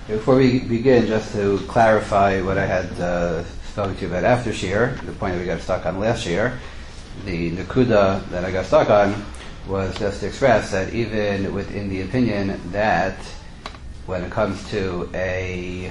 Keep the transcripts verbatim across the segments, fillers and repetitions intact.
Before we begin, just to clarify what I had uh, spoken to you about after Shir, the point that we got stuck on last year, the Nakuda that I got stuck on was just to express that even within the opinion that when it comes to a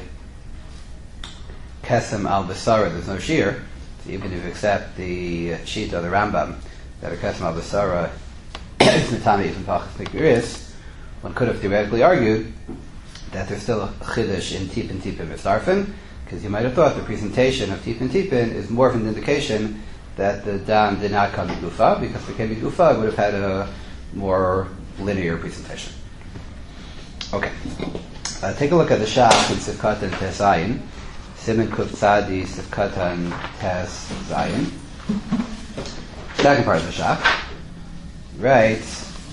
Kesem al Basara, there's no Shir, so even if you accept the sheet of the Rambam that a Kesem al Basara is Matami even Pachas Mikviris, one could have theoretically argued that there's still a chiddush in Tipin Tipin Mistarfin, because you might have thought the presentation of Tipin Tipin is more of an indication that the dam did not come to Gufa, because if it came to Gufa, it would have had a more linear presentation. Okay. Uh, take a look at the Shach in Sivkatan Tes Zayin. Siman Kuf Tzadi Sivkatan Tes Zayin. Second part of the Shach. Right.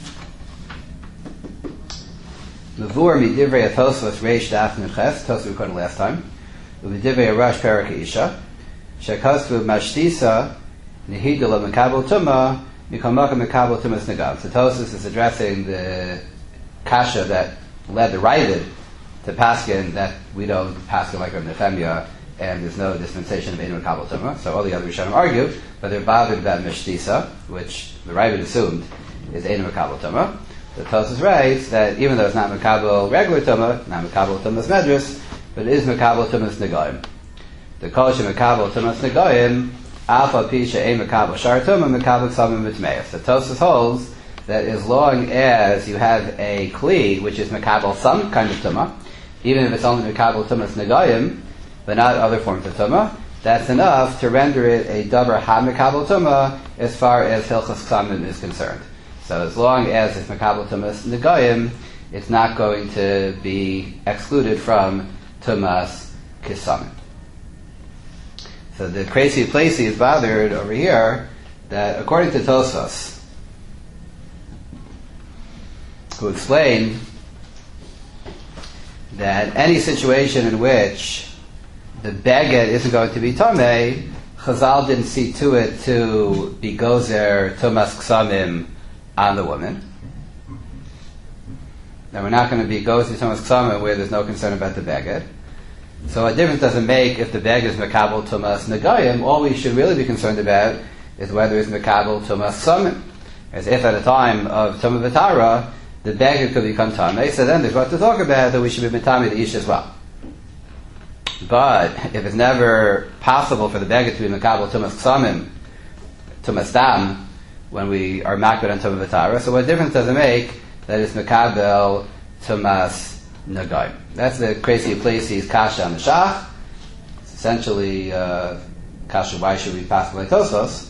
Mavur midivrei Tosfos reish daf nuches. Tosfos we recorded last time. Umidivrei Arash Perak Isha. Shekasvu mashtisa nihidula mekabel tuma mikamaka mekabel tumas nagav. So Tosfos is addressing the kasha that led the Ravid to paskin that we don't paskin like Rav Nehemiah, and there's no dispensation of ein mekabel tuma. So all the other Rishonim argue, but they're bothered about mashtisa, which the Ravid assumed is ein mekabel tuma. The Tosfos writes that even though it's not Makabel regular Tumah, not Makabel Tumas Medrus, but it is Makabel Tumas Negoim. The Kosher Makabel Tumas Negoim, Alpha Pisha A Makabel Shar Tumah, Makabel Ksamim Mitmeis. The Tosfos holds that as long as you have a Kli, which is Makabel some kind of Tumah, even if it's only Makabel Tumas Negoim, but not other forms of Tumah, that's enough to render it a Davar HaMakabel Tumah as far as Hilchas Ksamim is concerned. So as long as it's Makabel Tumas Negoim, it's not going to be excluded from Tumas Kisamim. So the crazy placey is bothered over here that according to Tosfos, who explained that any situation in which the beged isn't going to be Tomei, Chazal didn't see to it to be Gozer Tumas Ksamim on the woman. Now we're not going to be goes to someone's ksama where there's no concern about the beged. So a difference doesn't make if the beged is mekabel tumas negayim. All we should really be concerned about is whether it's mekabel tumas ksamim. As if at a time of tumah v'tara, the beged could become tamei, so then there's what to talk about that we should be mitami the ish as well. But if it's never possible for the beged to be mekabel tumas ksamim, tumas dam, when we are makbid on Tumah V'tara, so what difference does it make that it's Mekabel Tumas Nagayim? That's the crazy placey's kasha on the Shach. It's essentially uh, kasha, why should we pass like Tosfos?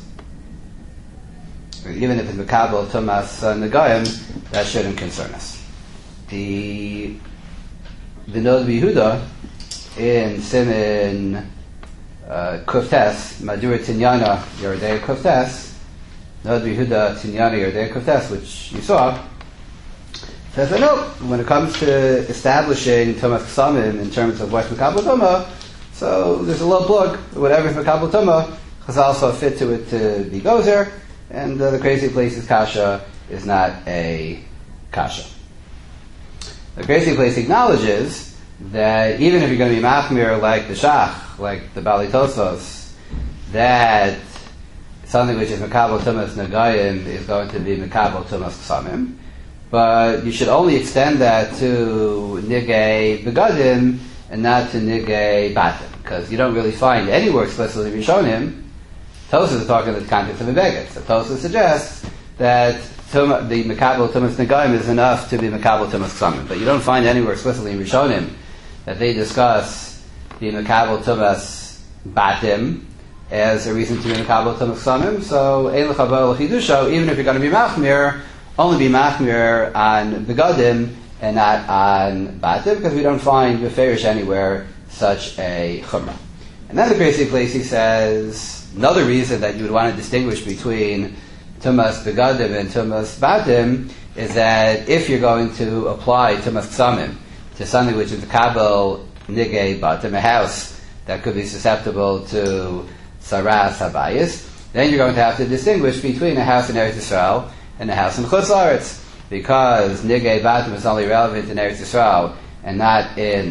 Even if it's Mekabel Tumas Nagayim, that shouldn't concern us. The Vinod Yehuda in Siman uh, Kuftes, Madura Tinyana Yerodei Kuftes, Nod Yehuda Tinyani or Dei Kuftes, which you saw, says that no, when it comes to establishing Tumas Ksamim in terms of what's Makabel Tumah, so there's a little plug, whatever is Makabel Tumah, Chazal saw fit to it to be Gozer, and uh, the crazy place's kasha is not a kasha. The crazy place acknowledges that even if you're going to be machmir like the Shach, like the Bali Tosfos, that something which is Makabel Tumas Nagayim is going to be Makabel Tumas Ksamim, but you should only extend that to Nigei Begadim and not to Nigei Batim, because you don't really find anywhere explicitly Rishonim. Tosfos is talking in the context of a Beged. So Tosfos suggests that Tum, the Makabel Tumas Nagayim is enough to be Makabel Tumas Ksamim, but you don't find anywhere explicitly in Rishonim that they discuss the Makabel Tumas Batim as a reason to be Mekabel Tumas Ksamim. So Ein L'Chavol L'Chidusho, even if you're going to be Machmir, only be Machmir on Begadim and not on Batim, because we don't find Beferish anywhere such a Chumrah. And then the crazy place he says another reason that you would want to distinguish between Tumas Begadim and Tumas Batim is that if you're going to apply Tumas Ksamim to something which is Mekabel Nigei Batim, a house that could be susceptible to Saras Habayis, then you're going to have to distinguish between a house in Eretz Yisrael and a house in Chutz La'aretz, because Nigei Batim is only relevant in Eretz Yisrael and not in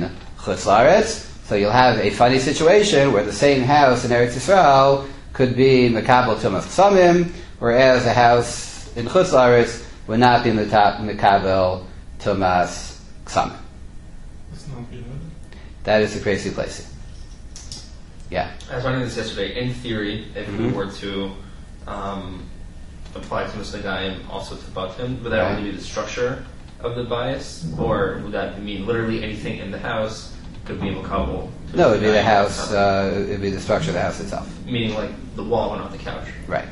Chutz La'aretz. So you'll have a funny situation where the same house in Eretz Yisrael could be Mekabel Tumas Ksamim, whereas a house in Chutz La'aretz would not be Mekabel Tumas Ksamim. That's not good. That is the crazy place. Yeah. I was wondering this yesterday. In theory, if Mm-hmm. we were to um, apply Tumas Nagayim also to Batim, would that Right. only be the structure of the bias, or would that mean literally anything in the house could be Makabel? No, it would be the house, uh, it would be the structure of the house itself. Meaning like the wall and not the couch. Right.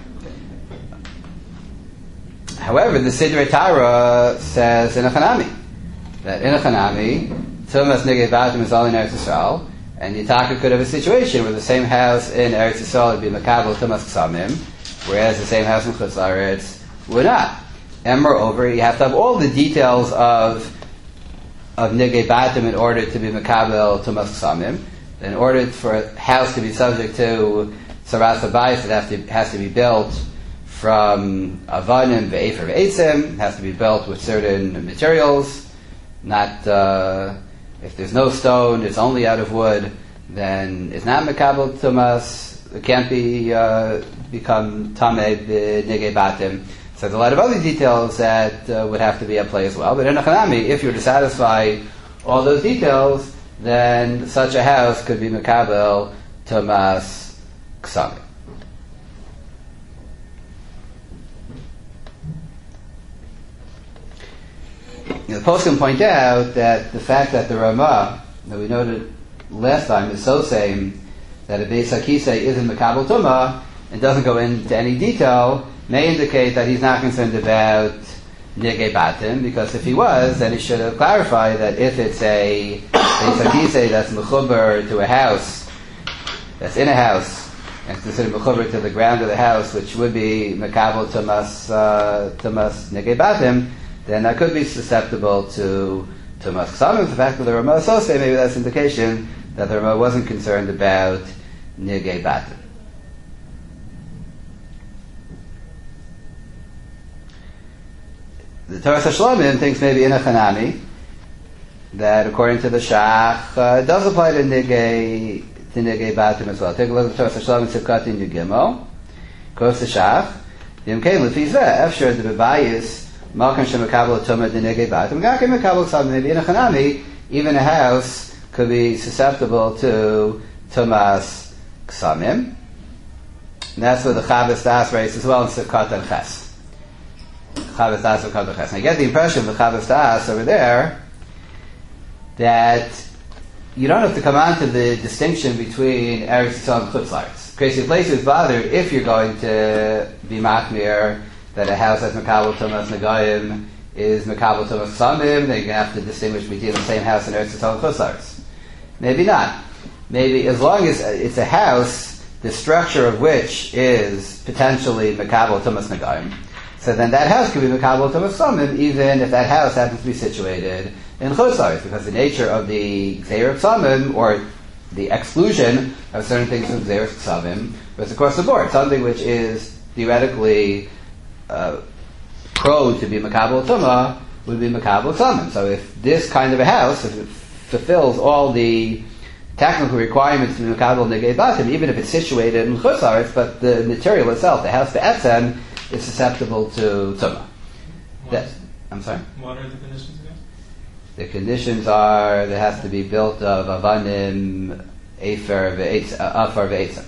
However, the Sidrei Tara says in a Chanami, that in a Chanami, Tumas Nigei Batim is all in Eretz Yisrael, and Yitaka could have a situation where the same house in Eretz Yisrael would be Makabel Tumas Ksamim, whereas the same house in Chutz La'aretz would not. And moreover, you have to have all the details of of Nigei Batim in order to be Makabel Tumas Ksamim. In order for a house to be subject to Saras Habayis, it has to, has to be built from Avanim Ve'efer Ve'etzim, it has to be built with certain materials, not, uh, if there's no stone, it's only out of wood, then it's not Makabel Tumas, it can't be, uh, become Tameh Nigei Batim. So there's a lot of other details that uh, would have to be at play as well. But in a Chanami, if you're to satisfy all those details, then such a house could be Mekabel Tumas Ksamim. The poskim point out that the fact that the Ramah, that we noted last time, is so same that a Beis HaKisei isn't Mekabel Tumah and doesn't go into any detail, may indicate that he's not concerned about Nigei Batim, because if he was, then he should have clarified that if it's a Beis HaKisei that's mechuber to a house, that's in a house, and it's considered mechuber to the ground of the house, which would be Mekabel Tumas uh, Tumas Nigei Batim, then that could be susceptible to Tumas Ksamim. The fact that the Ramah associate, maybe that's indication that the Ramah wasn't concerned about Nigei Batim. The Torah Shalomim thinks maybe in a Chanami that, according to the Shach, uh, does apply to Nigei to Nigei Batim as well. Take a look at the Torah Shalomim Sivkat in Yugimo. Goes to Shach. Yom Kein Lefi Zeh Efshar the Bebayis Malkan Shemekabel Tumah the Nigei Batim. Gakim Mekabel Ksamim. Maybe in a Chanami, even a house could be susceptible to Tumas Ksamim. And that's where the Chavos Das writes as well in Sivkat and Ches. Chavos Das and Chavos Ches. And I get the impression of the Chavos Das over there that you don't have to come on to the distinction between Eretz Yisrael and Chutz La'aretz. Crazy place is bothered if you're going to be machmir that a house that's Mekabel Tumas Nagayim is Mekabel Tumas Ksamim, then you're going to have to distinguish between the same house in Eretz Yisrael and Chutz La'aretz. Maybe not. Maybe as long as it's a house, the structure of which is potentially Mekabel Tumas Nagayim, so then that house could be Mekabel Tumas Ksamim, even if that house happens to be situated in Chutz La'aretz, because the nature of the Gzeir Ksamim, or the exclusion of certain things from Gzeir Ksamim, was across the board, something which is theoretically uh, prone to be Mekabel Tumah would be Mekabel Ksamim. So if this kind of a house, if it fulfills all the technical requirements to be Mekabel Nigei Batim, even if it's situated in Chutz La'aretz, but the material itself, the house, the etzem, is susceptible to Tumah. That, I'm sorry? What are the conditions again? The conditions are, there has to be built of Avanim, Efer, Ve'etzem, uh, Afar, Ve'etzem.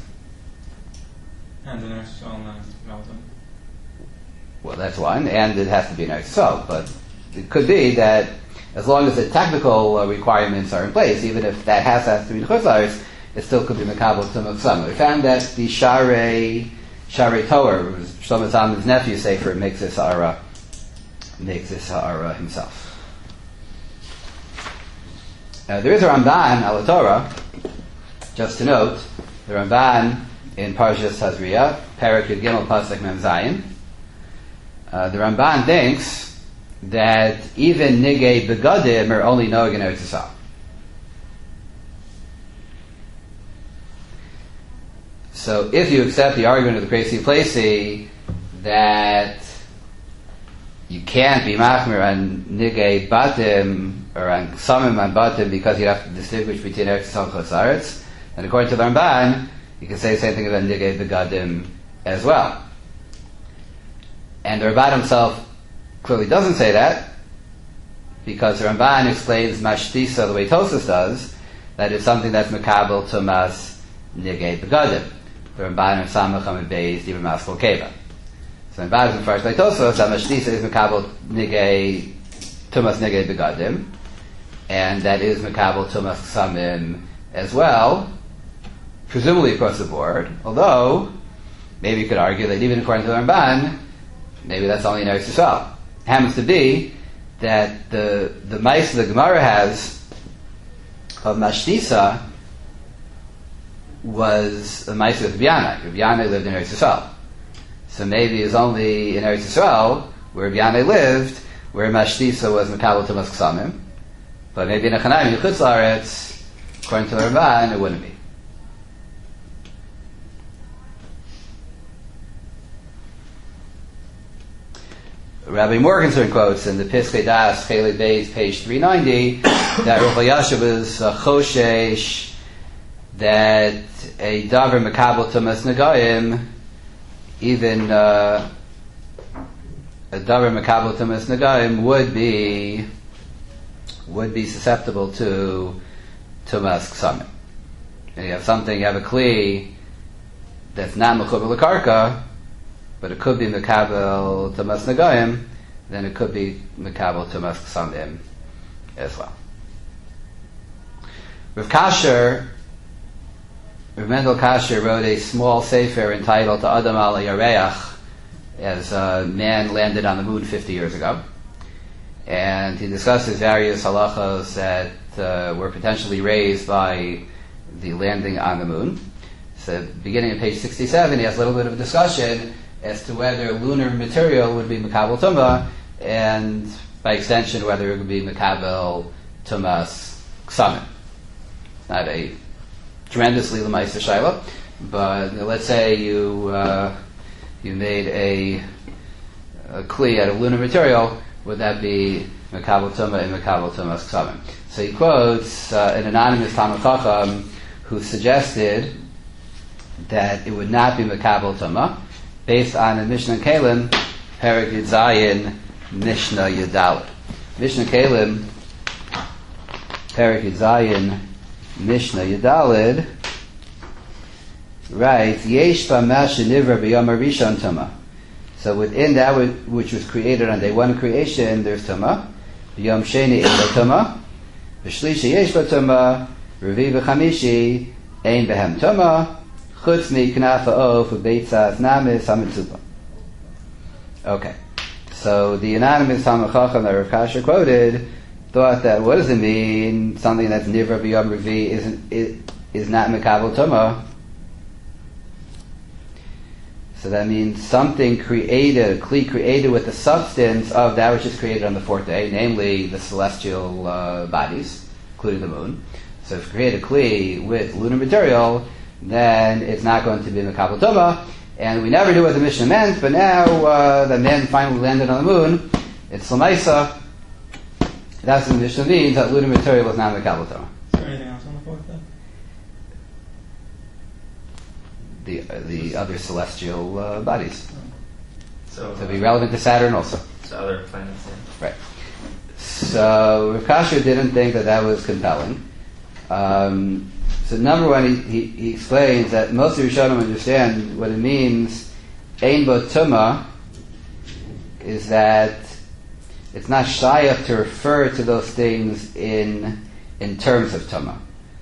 And the next one, Mountain. Well, that's one, and it has to be an Eretz Yisrael, but it could be that as long as the technical uh, requirements are in place, even if that house has to be in Chutz La'aretz, it still could be Mekabel Tumah Ksamim. We found that the Sharei, Sharei Torah, Shlomo Zalman's nephew, Sefer, makes this Ha'ara, makes this Ha'ara himself. Uh, there is a Ramban al Torah, just to note, the Ramban in Parshas Tazria, Perek Yud Gimel Pasuk Mem Zayin. Uh, the Ramban thinks that even Nigei Begadim are only Noeg in Eretz Yisrael. So if you accept the argument of the Kreisi Plesi that you can't be machmir on nigei batim or on samim on batim because you have to distinguish between Eretz Yisrael and Chutz La'aretz. And according to the Ramban, you can say the same thing about nigei begadim as well. And the Ramban himself clearly doesn't say that, because the Ramban explains mashtisa the way Tosas does, that it's something that's mekabel tumas nigei begadim. The Ramban of Samach Hamid Beis Dibur Maskal Keva. So in Baz and Farsh like Tosas, that mashtisa is mekabel nigei tumas nigei begadim, and that is mekabel tumas ksamim as well, presumably across the board. Although maybe you could argue that even according to the Ramban, maybe that's only in Eretz Yisrael. It happens to be that the the mice the Gemara has of mashtisa was a mice of Rabbi Yanai. Rabbi Yanai lived in Eretz Yisrael. So maybe it's only in Eretz Yisrael, where Rabbi Yanai lived, where mashtisa was mekabel tumas ksamim. But maybe in a Chanaim, in Chutz La'aretz, according to the Ramban, it wouldn't be. Rabbi Morgenstern quotes in the Piskei Das, Chelek Beis, page three ninety, that Rav Elyashiv was uh, choshesh that a davar mekabel tumas nagayim, even uh, a davar mekabel tumas nagayim would be would be susceptible to tumas ksamim. And you have something, you have a kli that's not mechuber l'karka, but it could be mekabel tumas nagayim, then it could be mekabel tumas ksamim as well. Rav Kasher, Rav Mendel Kasher wrote a small sefer entitled to Adam al Yareach, as a man landed on the moon fifty years ago, and he discusses various halachas that uh, were potentially raised by the landing on the moon. So, beginning at page sixty-seven, he has a little bit of a discussion as to whether lunar material would be mekabel tumah, and by extension whether it would be mekabel tumas ksamim. Not a tremendously lemaisa shaila, but let's say you uh, you made a, a kli out of lunar material, would that be mekabel tumah and mekabel tumas ksamim? So he quotes uh, an anonymous Talmid Chacham who suggested that it would not be mekabel tumah, based on a Mishnah Kalim, Perek Yud Zayin, Mishnah Yudalid. Mishnah Kalim, Perek Yud Zayin, Mishnah Yudalid, writes, Yesh B'Mash Nivra B'Yom Rishon Tumah. So within that which was created on day one of creation, there's Tumah. B'Yom Sheni Ein Tumah. B'Shlishi Yesh B'Tumah. Revi B'Chamishi Ein B'Hem Tumah. Chutz mi knafa of beitzas namis hamitzupa. Okay, so the anonymous Talmid Chacham that Rav Kasher quoted thought that what does it mean? Something that's nivra b'yom revi isn't is, is not mekabel tumah. So that means something created, kli created with the substance of that which is created on the fourth day, namely the celestial uh, bodies, including the moon. So if you create a kli with lunar material, then it's not going to be mekabel tumah. And we never knew what the Mishnah meant, but now uh, the man finally landed on the moon. It's Lamaisa. That's what the Mishnah means, that lunar material was not mekabel tumah. Is there anything else on the fourth day? The uh, the other celestial uh, bodies. So, So it'd be relevant to Saturn also. So other planets, yeah. Right. So Rav Kasher didn't think that that was compelling. Um, so number one, he, he, he explains that most of Rishonim understand what it means. Ein bo tumah is that it's not shayach to refer to those things in in terms of tumah.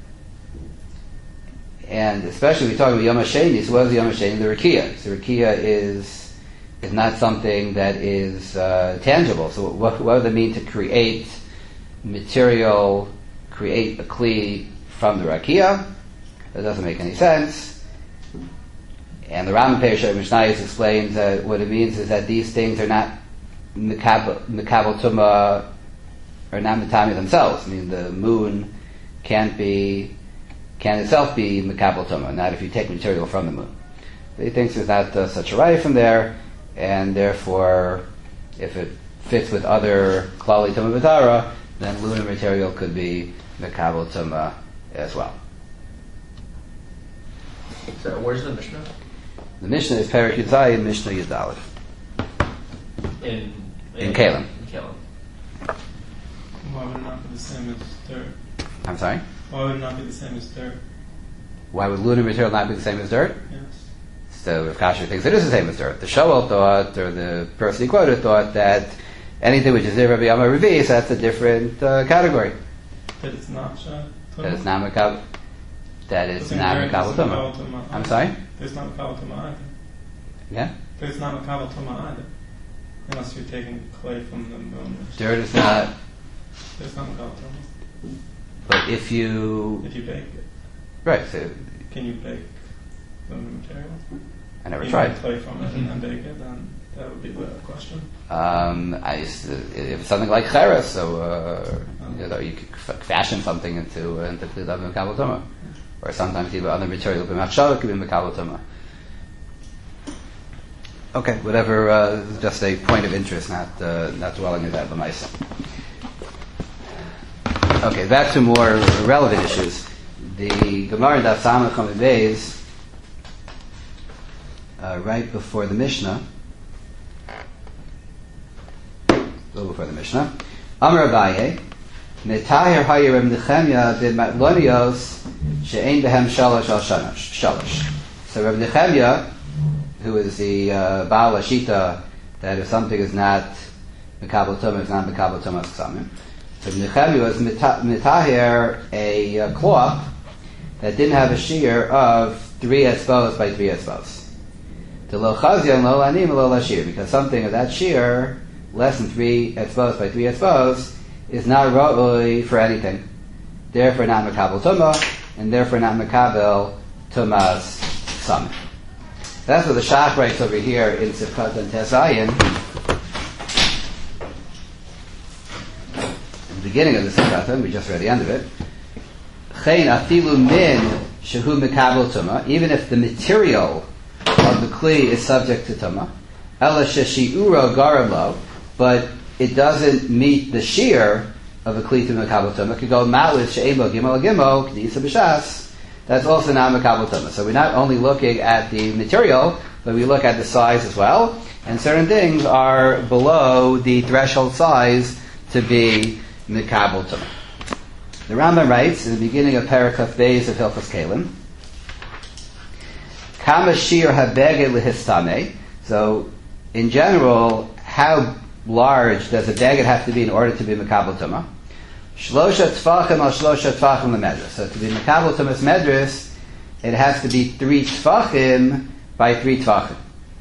And especially we're talking about Yom HaSheni, so what is Yom HaSheni? The Rakia. So Rakia is is not something that is uh, tangible. So what, what does it mean to create material, create a kli from the Rakia? That doesn't make any sense. And the Rambam Perishah Mishnayos explains that what it means is that these things are not Mekabel Tumah, or not Matami themselves. I mean, the moon can't be, can itself be Mekabel Tumah, not if you take material from the moon. He thinks there's not uh, such a right from there, and therefore, if it fits with other klali tuma b'tara, then lunar material could be mekabel tuma as well. So where's the Mishnah? The Mishnah is Perek Yud Zayin, Mishnah Yud Daled. In In Kalim. In Kalim. Why would it not be the same as dirt? I'm sorry? Why would it not be the same as dirt? Why would lunar material not be the same as dirt? Yes. So if Kasher thinks it is the same as dirt, the Shoel thought, or the person he quoted thought that anything which is Rabbi Yama Revi, so that's a different uh, category. That it's not Shah? That it's not Mekabel. That it's not Mekabel Tuma. I'm sorry? There's not Mekabel Tuma either. Yeah? There's not Mekabel Tuma either. Unless you're taking clay from the moon. Dirt is not. There's not Mekabel Tuma. But if you. If you bake it. Right, so. Can you bake the material? I never you tried. Make clay from it and then bake it, then that would be the question. Um, I used to, if it's something like cheres, so uh, you know, you could f- fashion something into uh, into the Mekabel Tuma, or sometimes even other material, but machshava could be Mekabel Tuma. Okay, whatever. Uh, just a point of interest, not uh, not dwelling in that b'maisa. Okay, back to more relevant issues. The Gemara in Daf Samach Chafei Beis, uh, right before the Mishnah. A little before the Mishnah. Amar Abaye, Netahir Hayer Reb Nechemya did Matlonios she'ein behem shalosh al shalosh. So Reb Nechemya, who is the uh, Baal Hashita, that if something is not Mekabel Tumah, it's not Mekabel Tumah Ksamim. So Reb Nechemya was Netahir a uh, cloth that didn't have a shear of three etzbos by three etzbos. The lo chazia and lo lanim lo lashir, because something of that shear, less than three etzbos by three etzbos, is not ra'oi for anything. Therefore not Mekabel Tumah, and therefore not Mekabel Tumah's Ksamim. That's what the Shach writes over here in Sifkat and Tezayin. In the beginning of the Sifkat, we just read the end of it. Chein afilu min shehu mekabel tuma, even if the material of the kli is subject to tuma, ela sheshiuro garablo, but it doesn't meet the shear of a kli to mekabel tuma. Could go ma'lis she'emo gimel gimel k'disa b'shas. That's also not mekabel tuma. So we're not only looking at the material, but we look at the size as well. And certain things are below the threshold size to be mekabel tuma. The Rambam writes in the beginning of Perek Beis of Hilchos Kalim, Kama shir habeged lehistame. So, in general, how large does a beged have to be in order to be mekabel tuma? Shlosha tfachim al shlosha tfachim lemedris. So, to be mekabel tumas medris, it has to be three tfachim by three tfachim.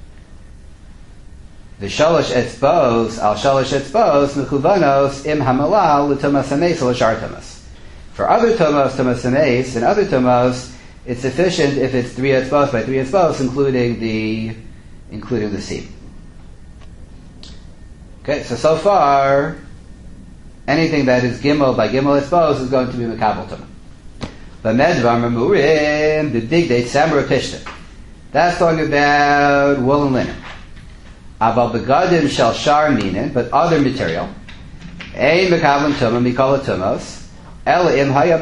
The shalosh etzbos al shalosh etzbos mechuvanos im hamalal l'tumas hameis l'shar tumas. For other tomos, tomos hameis, and other tomos, it's sufficient if it's three etzbos by three etzbos, including the including the seam. Okay, so so far, anything that is gimel by gimel etzbos is going to be mekabel tuma. But medvar memurim the big date samra pishta. That's talking about wool and linen. Aval begadim shel shar minin, but other material. Ein mekabel tuma mikol tumos. However,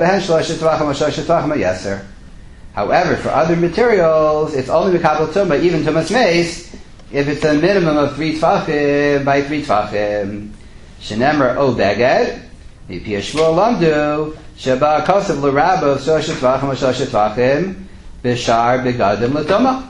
for other materials, it's only mekabel tuma, even tumas meis, if it's a minimum of three tfachim by three tfachim. Shenemar o beged, mipi yishmor lamdu, sheba kosev l'rabo shlosh tfachim or shlosh tfachim, b'shar begadim l'tuma.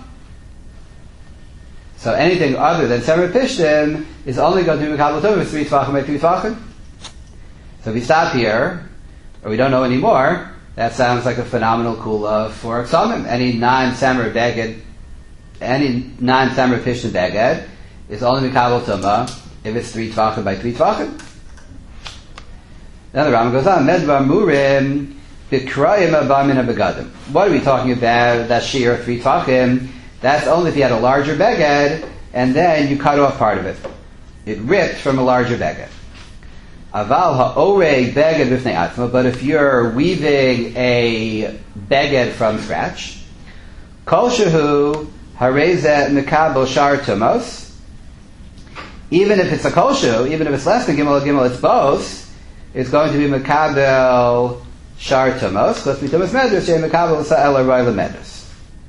So anything other than semer pishtim is only going to be mekabel tuma with three tfachim by three tfachim. So if we stop here, or we don't know anymore, that sounds like a phenomenal kula for ksamim. Any non-samer beged, any non-samer pishtim beged is only mekabel tuma if it's three tfachim by three tfachim. Then the Rambam goes on, medvar murim b'krayim abamin begadim. What are we talking about? That shear of three tfachim. That's only if you had a larger beged, and then you cut off part of it. It ripped from a larger beged. Aval ha'oreg beged b'fnei atzma, but if you're weaving a beged from scratch, kol shehu harezeh mekabel shar tumos, even if it's a koshu, even if it's less than gimel gimel, it's both. It's going to be mekabel shar tumos, because mitumas medus, she mekabel sa'el aroy lemedus.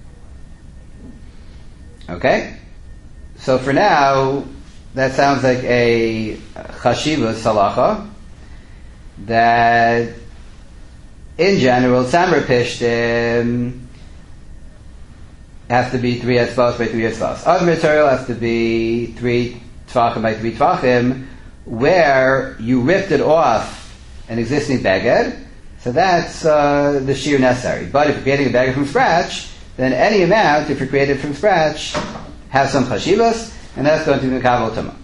Okay? So for now, that sounds like a chashiva salacha, that in general, samar pishtim has to be three etzvos by three etzvos. Other material has to be three tvachim by three tvachim, where you ripped it off an existing beged, so that's uh, the shear necessary. But if you're creating a beged from scratch, then any amount, if you're created from scratch, has some chashivas, and that's going to be mekabel tumah.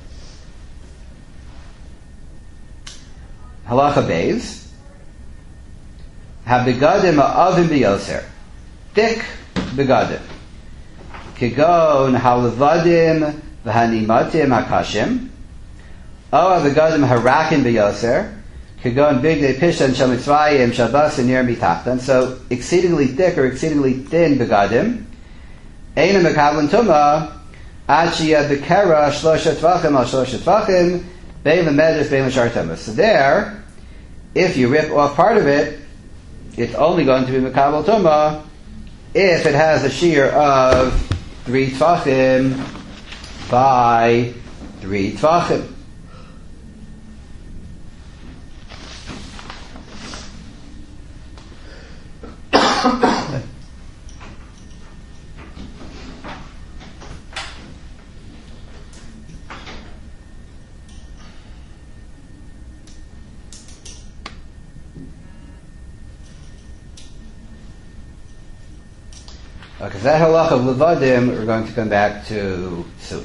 Halacha beis, ha-begadim ha'avim b'yoser, thick begadim, kegon ha-levadim v'hanimatim hakashim, o ha-begadim harakin b'yoser, kegon bigdei pishan shel mitzrayim shel basin nir mitachtan. So exceedingly thick or exceedingly thin begadim, eina mekabel tumah, ad sheyeh bekera shlosha tvachim al shlosha tvachim, bein lemedus bein l'shar tumah. So there, if you rip off part of it, it's only going to be mekabel tumah if it has a shear of three tvachim by three tvachim. Okay, so that halacha of levadim we're going to come back to soon.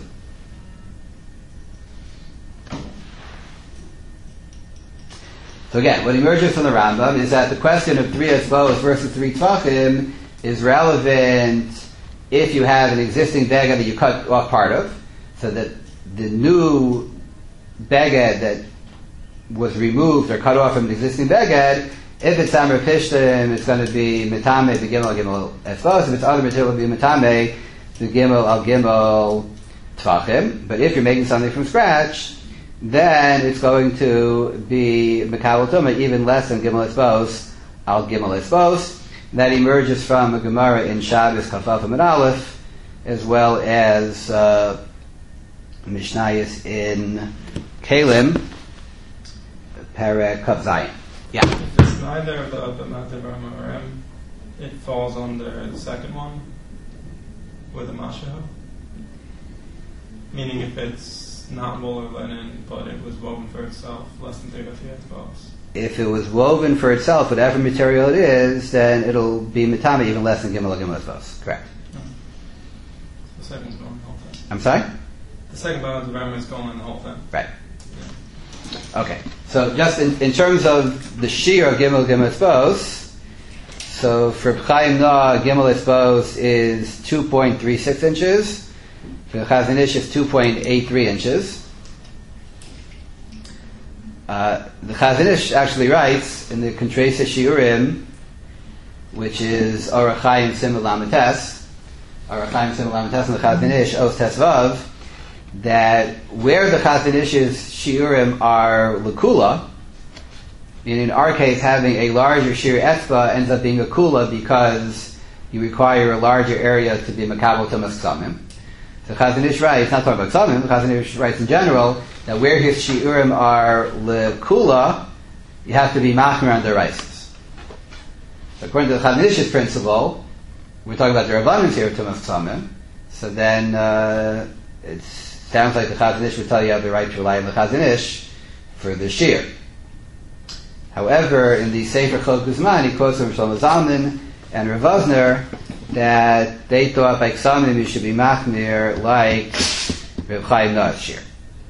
So again, what emerges from the Rambam is that the question of three etzvos versus three tvachim is relevant if you have an existing beged that you cut off part of, so that the new beged that was removed or cut off from the existing beged, if it's samar pishtim, it's going to be mitame the gimel gimel etzvos. If it's other material, it will be mitame the gimel al gimel tvachim. But if you're making something from scratch, then it's going to be mekabel tumah even less than gimel etzvos al gimel etzvos. That emerges from a Gemara in Shabbos Kafaf and Aleph, as well as uh, Mishnayos in Kalim, Perek Kav Zayin. Yeah. If it's neither of the Abba Mativ or Amorim, it falls under the second one with a Mashaho. Meaning if it's not wool or linen, but it was woven for itself, less than three by three etzvos. If it was woven for itself, whatever material it is, then it'll be mitame even less than gimel or gimel etzvos. Correct. No. The second's going the whole thing. I'm sorry? The second part of the Rambam is going in the whole thing. Right. Okay, so just in, in terms of the shear of gimel gimel etzvos, so for Chaim Na, gimel etzvos is two point three six inches. For the Chazon Ish, it's two point eight three inches. Uh, the Chazon Ish actually writes in the Kontreisa Shiurim, which is Orach Chaim Simul Lamites, Orach Chaim Simul Lamites in the Chazon Ish, Os Tesvav, that where the Chazon Ish's shiurim are lekula, meaning in our case having a larger shir etzba ends up being a kula because you require a larger area to be mekabel tumas ksamim. So Chazon Ish writes, not talking about ksamim, Chazon Ish writes in general that where his shiurim are lekula, you have to be machmir on the rices. So according to the Chazon Ish's principle, we're talking about the Rabbanim here tumas ksamim, so then uh, it's sounds like the Chazon Ish would tell you have the right to rely on the Chazon Ish for the shear. However, in the Sefer Chol Guzman, he quotes from Shlomo Zalman and Rav Vosner that they thought by Ksamim you should be machmir like Rav Chaim Na''s shear.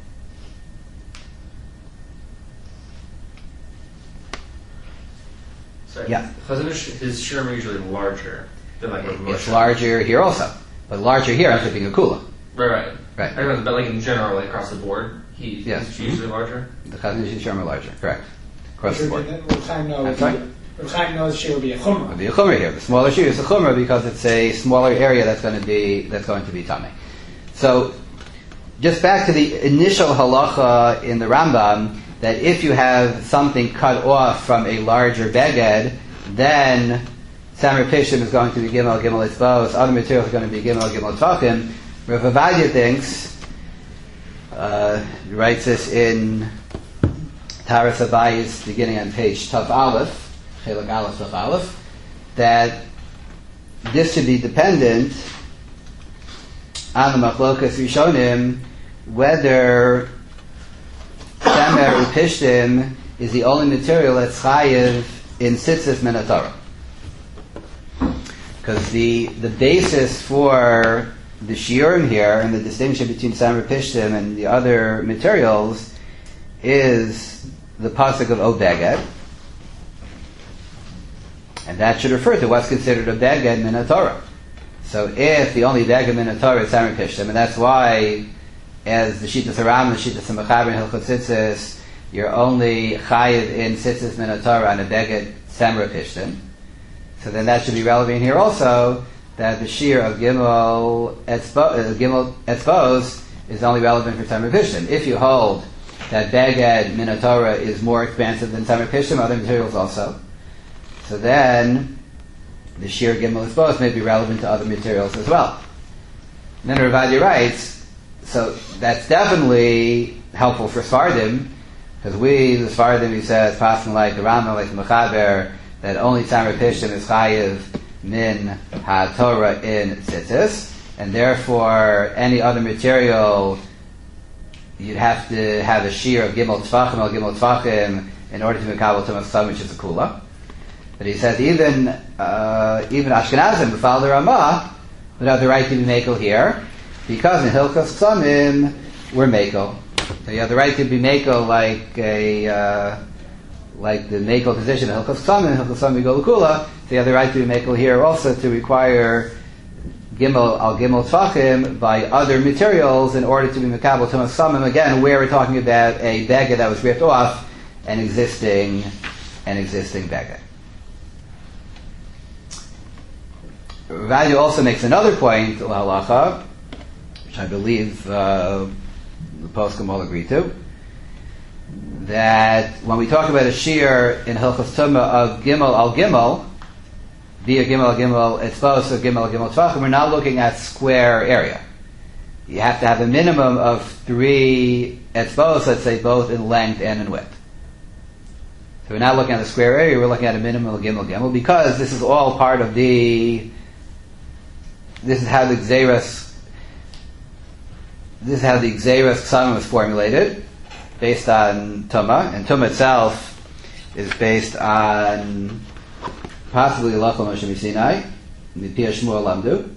Sorry. Yeah. Chazon Ish, his shiurim are usually larger than like Rav It's Moshe. larger here also, but larger here ends up being a kula. Right, right. Right. I remember, but like in general, like across the board, he, Yes. he's usually larger. The Chazon Ish's shiurim are larger, correct, across the board. Chaim I'm sorry? knows she will be a chumrah. It'll be a chumrah here. The smaller shear is a chumrah because it's a smaller area that's going to be that's going to be tummy. So just back to the initial halacha in the Rambam, that if you have something cut off from a larger beged, then Samar Pishim is going to be Gimel, Gimel Etzbos, other materials are going to be Gimel, Gimel Tvachim. Rav Avadia thinks, uh, he writes this in Taras Abayis, beginning on page Tav Aleph, Chelak Aleph, Tav Aleph, that this should be dependent on the Machlokas Rishonim, whether Samer Upishtim is the only material that's chayiv in Tzitzis Min HaTorah. Because the, the basis for the shiurim here and the distinction between Samer Upishtim and the other materials is the pasuk of O Beged. And that should refer to what's considered a Beged Min HaTorah. So if the only Beged Min HaTorah is Samer Upishtim, and that's why as the Shittas Haram, the Shittas HaMechaber, and Hilchot Tzitzis, you're only chayiv in Tzitzis Min HaTorah on a Beged Samer Upishtim. So then that should be relevant here also, that the shear of Gimel Etzbo, uh, Gimel Etzbos is only relevant for Samer Upishtim. If you hold that Beged Min HaTorah is more expansive than Samer Upishtim, other materials also, so then the shear of Gimel Etzbos may be relevant to other materials as well. And then Rav Avadia writes, so that's definitely helpful for Sfardim, because we, the Sfardim, he says, passing like the Rambam, like the Mechaber, that only Samer Upishtim is chayiv min ha-Torah in Tzitzis, and therefore any other material you'd have to have a shear of Gimel Tvachim or Gimel Tvachim in order to make Kabbalah Tumas Ksam, which is a Kula. But he says even uh, even Ashkenazim who follow the Ramah would have the right to be Mekel here, because in Hilchos Ksamim we're Mekel. So you have the right to be Mekel like a uh, like the Mekel position in Hilchos Ksamim, Hilchos Ksamim go L'Kula. So you have the right to be Mekel here also to require Gimel al Gimel Tvachim by other materials in order to be Mekabel Tumas Ksamim. Again, where we're talking about a beged that was ripped off an existing an existing beged. Rav Avadia also makes another point, halacha, which I believe uh, the poskim all agree to, that when we talk about a shear in Hilchos Tumah of Gimel al Gimel, be a Gimel al Gimel Etzbos or Gimel al Gimel Tvachim, we're not looking at square area. You have to have a minimum of three Etzbos, let's say both in length and in width. So we're not looking at the square area, we're looking at a minimum of Gimel Gimel, because this is all part of the This is how the Gzeiras This is how the Gzeiras Ksamim was formulated, based on Tumah, and Tumah itself is based on possibly Lachol Moshe Sinai, the Pia Shmuel Lamdu.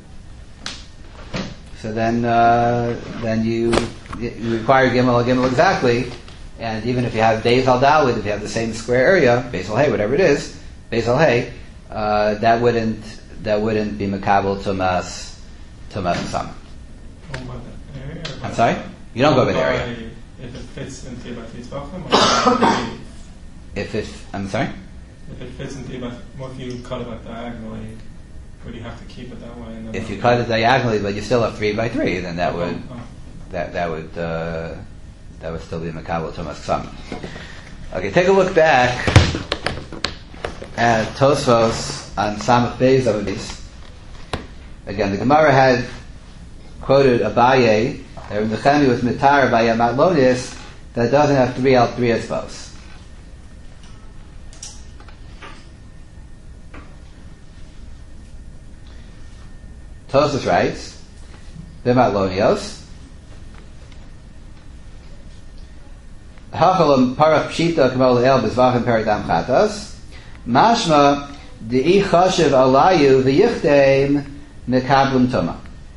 So then, uh, then you, you require Gimel al Gimel exactly, and even if you have Beis al Dalid, if you have the same square area, Beis al Hay, whatever it is, Beis al Hay, uh, that wouldn't that wouldn't be Makabel Tumas Tumas Ksamim. I'm sorry? You don't go by the area. If it fits into Tibat Yitzvachim, If it, I'm sorry? If it fits into Tibat, what if you cut it like diagonally? Would you have to keep it that way? And then If you cut it diagonally, but you still have three by three, then that would Oh, oh. that that would uh, that would still be Makabel Tumas Ksamim. Okay, take a look back at Tosfos on Samach Beis Avadis. Again, the Gemara had quoted Abaye that the Chemi was mitar by a matlonis that doesn't have three al three etzbos. Tosfos writes, b'matlonios, hachalam parach pshita k'mol el b'zvachim peridam chatas, mashma de'i chashiv alayu v'yichtem mekablim tumah.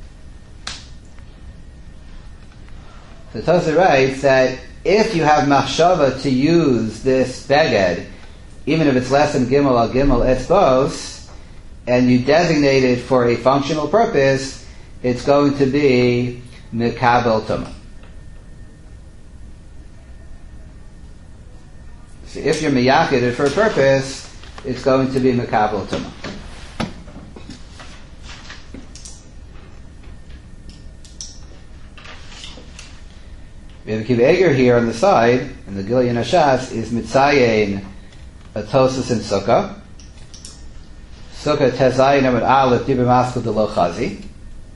So Tosfos writes that if you have machshava to use this beged, even if it's less than gimel al gimel etzbos, and you designate it for a functional purpose, it's going to be mekabel tumah. So if you're miyakid it for a purpose, it's going to be mekabel tumah. Rabbi Akiva Eger here on the side, in the Gilyon Hashas, is Mitzayin a Tosus in Sukkah. Sukkah Tezayin Amud Aleph Dibur Maskul de Lo Chazi.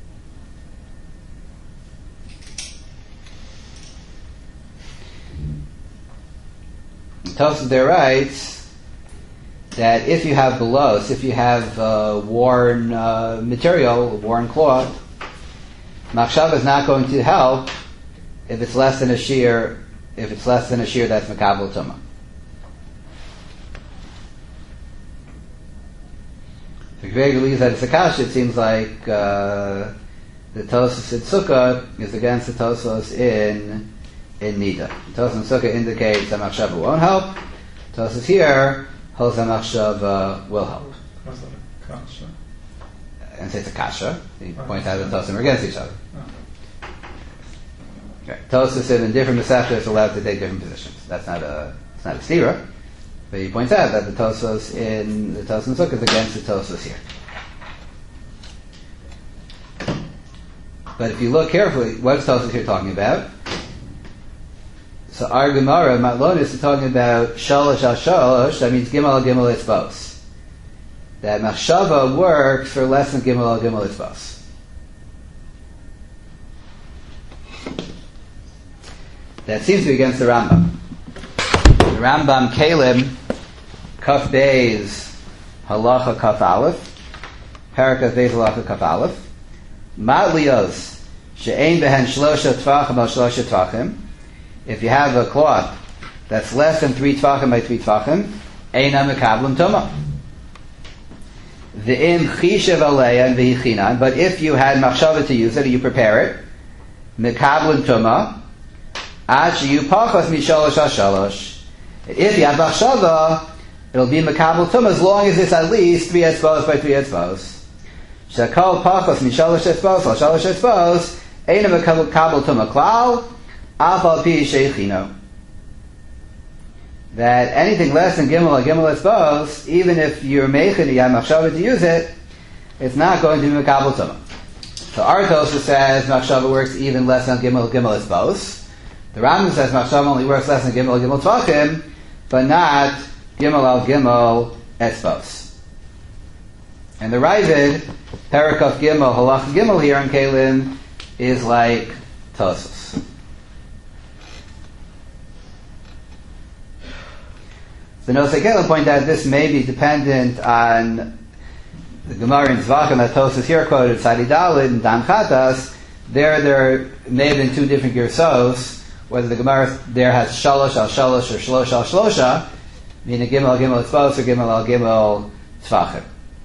Tosus there writes that if you have belos, if you have uh, worn uh, material, worn cloth, machshava is not going to help if it's less than a shear. If it's less than a shear, that's makabel tuma. If Greg believes that it's a kasha, it seems like uh, the tosos in sukkah is against the tosos in in nida. The tosos in sukkah indicates that machshava won't help. Tosos here holds that machshava will help. What's that, a kasha? And say it's a kasha. He points out that tosos are against each other. Oh. Okay. Tosos in different mesachos are allowed to take different positions. That's not a it's not a stira. But he points out that the Tosos in the Tosos in Sukkah is against the Tosos here. But if you look carefully, what's Tosos here talking about? So our Gemara, Matlonis, is talking about Shalosh al Shalosh, that means Gimel al Gimel Itzbos. That Machshava works for less than Gimel al Gimel Itzbos. That seems to be against the Rambam. The Rambam Kalim Kaf Beis Halacha Kaf Aleph Parakas Beis Halacha Kaf Aleph Matlios She'ein Behen Shlosha Tvachim Al Shlosha Tvachim. If you have a cloth that's less than three Tvachim by three Tvachim, Eina Mekablim Tuma. V'im Chishev Aleya and V'hichinan. But if you had machshava to use it, or you prepare it, Mekablim Tuma. Achi Pachos Mishalosh Al Shalosh. If you have machshava, it'll be makabel tum as long as it's at least three etzbos by three etzbos. Shakol pachos mishalosh etzbos al shalosh etzbos eina makabel tum klal afal pi sheichino. That anything less than gimel or gimel etzbos, even if you're meichen, you have machshava to use it, it's not going to be makabel tum. So our Tosha says machshava works even less than gimel gimel etzbos. The Rambam says machshava only works less than gimel gimel tvachim, but not gimel al gimel etzbos. And the Ravid, Parakaf gimel halach gimel here in Kalim, is like Tosos. The Nosei Kalim point out this may be dependent on the Gemara in Zvachim that Tosos here quoted, Sadi Dalid and Dam Chatas. There, there may have been two different girsos. Whether the Gemara there has shalosh al shalosh or shlosh al shlosha, meaning gimel al gimel etzbos or gimel al gimel tvachim.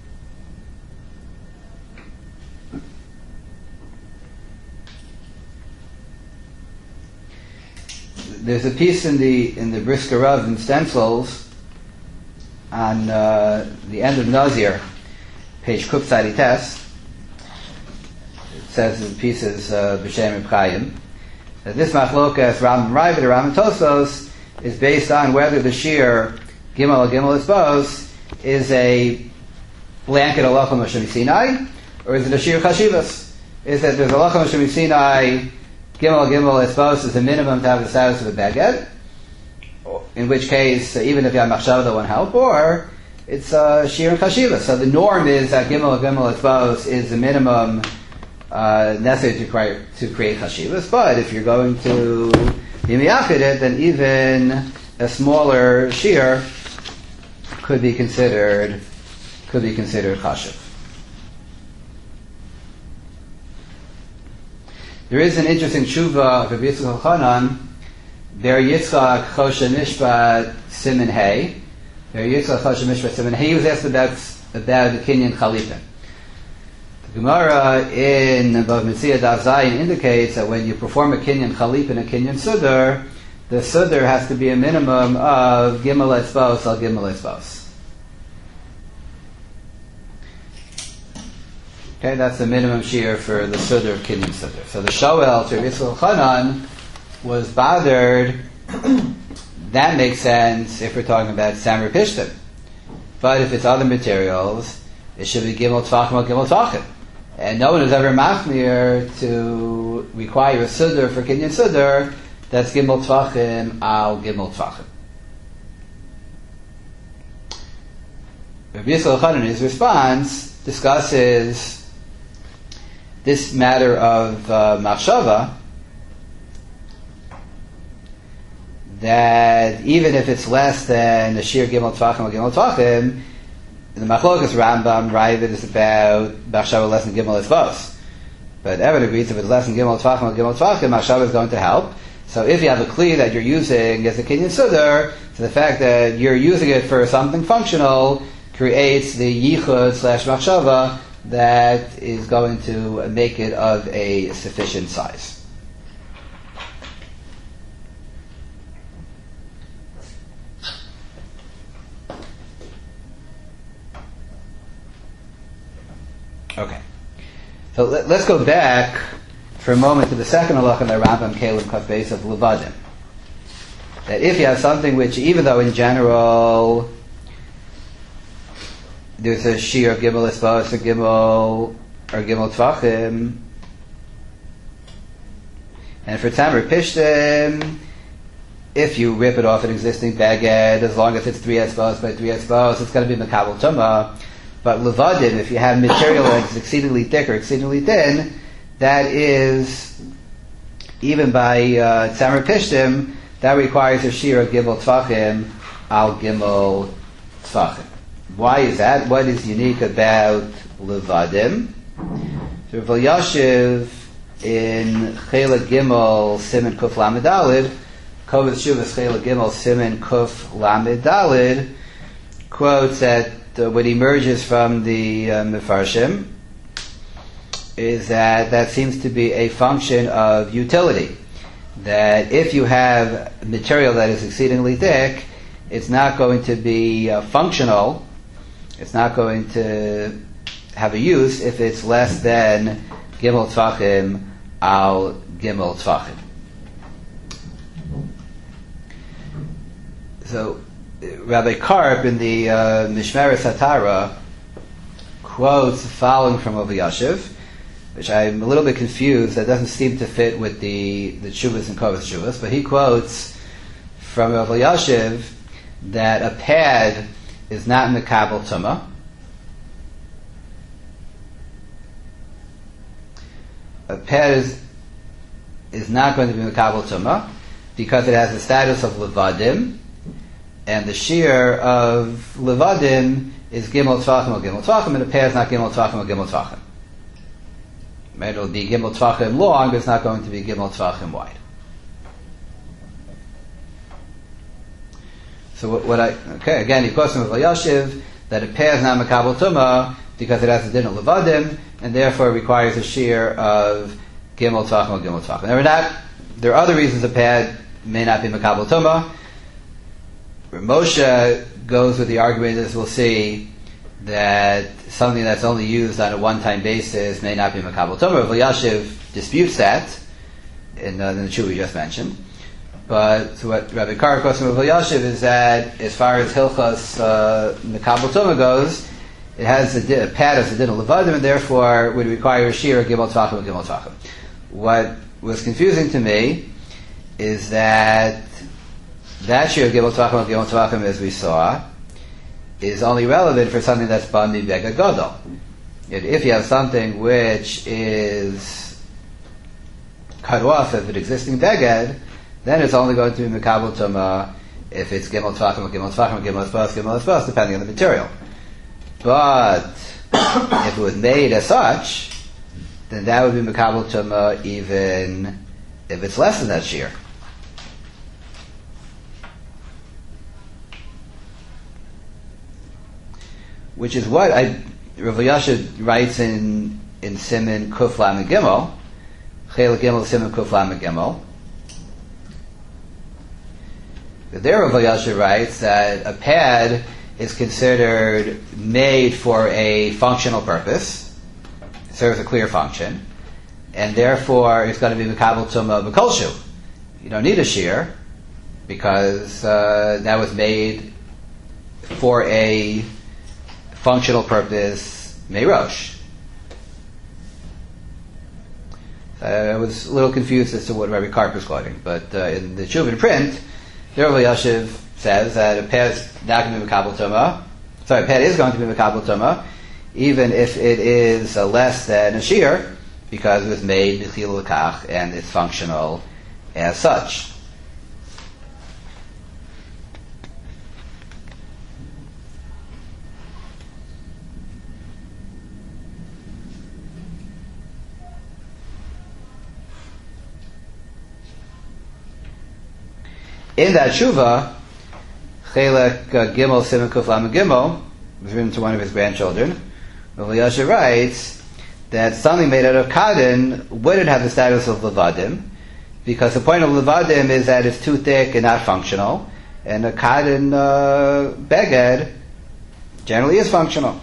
There's a piece in the in the Brisker Rav in stencils on uh, the end of Nazir, page Kuf Tzadi Tes. It says the piece is uh, b'shem Ibchayim. That this machlokas Rambam Ravid or Rambam Tosos is based on whether the shear gimel or gimel etzbos is a blanket halacha Moshe Sinai or is it a shear chashivas? Is that there's a halacha Moshe Sinai gimel gimel etzbos is a minimum to have the status of a beged, in which case even if you have machshava that won't help, or it's a shear chashivas. So the norm is that gimel gimel etzbos is the minimum Uh, necessary to create, to create chashivas, but if you're going to be miyachid it, then even a smaller shear could be considered could be considered chashiv. There is an interesting tshuva of Rabbi Yitzchak Hanan, Ber Yitzchak Choshe Mishpat Siman Hey. Ber Yitzchak Choshe Mishpat Siman Hey. He was asked about about the Kinyan Chalipin. Gemara in Bava Metzia Daf Zayin indicates that when you perform a Kinyan Chalip and a Kinyan Sudar, the Sudar has to be a minimum of Gimel Etzbos al Gimel Etzbos. Okay, that's the minimum shear for the Sudar of Kinyan Sudar. So the Shoel to Yitzchak Hanan was bothered. That makes sense if we're talking about Samar Pishtim. But if it's other materials, it should be Gimel Tvachim al Gimel Tvachim. And no one has ever machmir to require a Sudar for Kinyan Sudar that's Gimel Tvachim al Gimel Tvachim. Rabbi Yisrael Elchanan, in his response, discusses this matter of uh, machshava, that even if it's less than a shir Gimel Tvachim or Gimel Tvachim, the Machlokas Rambam, Ravid is about machshava less than Gimel Etzvos. But everyone agrees if it's less than Gimel Tvachim or Gimel Tvachim, machshava is going to help. So if you have a kli that you're using as a kinyan sudar, so the fact that you're using it for something functional creates the yichud slash machshava that is going to make it of a sufficient size. Okay. So let, let's go back for a moment to the second halacha in the Rambam Kelim Kaf Beis of Levadim. That if you have something which, even though in general there's a shir of Gimel Esvos or Gimel or Gimel Tvachim, and for Tamar Pishtim, if you rip it off an existing baged, as long as it's three Esvos by three Esvos, it's going to be Mekabel Tumah. But Levadim, if you have material that's exceedingly thick or exceedingly thin, that is, even by uh, Tamar Pishtim, that requires a shir of Gimel Tvachim al Gimel Tvachim. Why is that? What is unique about Levadim? So Rav Elyashiv in Chela Gimel Siman Kuf Lamed Dalid, Kovas Shuvas Chela Gimel Siman Kuf Lamed Dalid, quotes that uh, what emerges from the uh, Mefarshim is that that seems to be a function of utility. That if you have material that is exceedingly thick, it's not going to be uh, functional, it's not going to have a use if it's less than Gimel Tvachim al Gimel Tvachim. So Rabbi Karp in the uh, Mishmeres Hatara quotes the following from Rav Elyashiv, which I'm a little bit confused. That doesn't seem to fit with the the Tshuvas and Kovas Tshuvas. But he quotes from Rav Elyashiv that a pad is not Mekabel Tumah. A pad is is not going to be Mekabel Tumah because it has the status of Levadim, and the shir of Levadim is Gimel Tvachim or Gimel Tvachim, and the pad is not Gimel Tvachim or Gimel Tvachim. It'll be Gimel Tvachim long, but it's not going to be Gimel Tvachim wide. So what, what I okay again, he quotes from Rav Elyashiv that a pair is not Mekabel Tumah because it has a din of Levadim, and therefore it requires a shir of Gimel Tvachim or Gimel Tvachim. Now, we're not, there are other reasons a pad may not be Mekabel Tumah. Moshe goes with the argument, as we'll see, that something that's only used on a one-time basis may not be Mekabel Tumah. Rav Elyashiv disputes that in, uh, in the Tshuva we just mentioned. But so what Rabbi Karp quotes from Rav Elyashiv is that as far as Hilchas uh, Mekabel Tumah goes, it has a, di- a pad as a din of Levadim, and therefore would require a shir of Gimel Tvachim or Gimel Tvachim. What was confusing to me is that that shir of Gimel Tvachim or Gimel Tvachim, as we saw, is only relevant for something that's Bami Beged Gadol. If you have something which is cut off of an existing Beged, then it's only going to be Mekabel Tumah if it's Gimel Tvachim or Gimel Tvachim or Gimel Espas, Gimel Espas, depending on the material. But if it was made as such, then that would be Mekabel Tumah even if it's less than that shear. Which is what I Rav Elyashiv writes in in Siman Kuf Lamed Gimel, Chel Gimel Siman Kuf Lamed Gimel. There Rav Elyashiv writes that a pad is considered made for a functional purpose, it serves a clear function, and therefore it's going to be Mekabel Tumah B'Kolshu. You don't need a shear because uh, that was made for a functional purpose, Meirosh. Uh, I was a little confused as to what Rabbi Karp was quoting, but uh, in the Chuvin print, the Rav Yashiv says that a pet is not going to be Mekabel Tumah. Sorry, a pet is going to be Mekabel Tumah, even if it is uh, less than a shear, because it was made B'chil L'kach and it's functional as such. In that Shuva, Chelek uh, Gimel Simon Kuf Lamed Gimel was written to one of his grandchildren. Rav Yashiv writes that something made out of cotton wouldn't have the status of levadim, because the point of levadim is that it's too thick and not functional, and a cotton uh, beged generally is functional.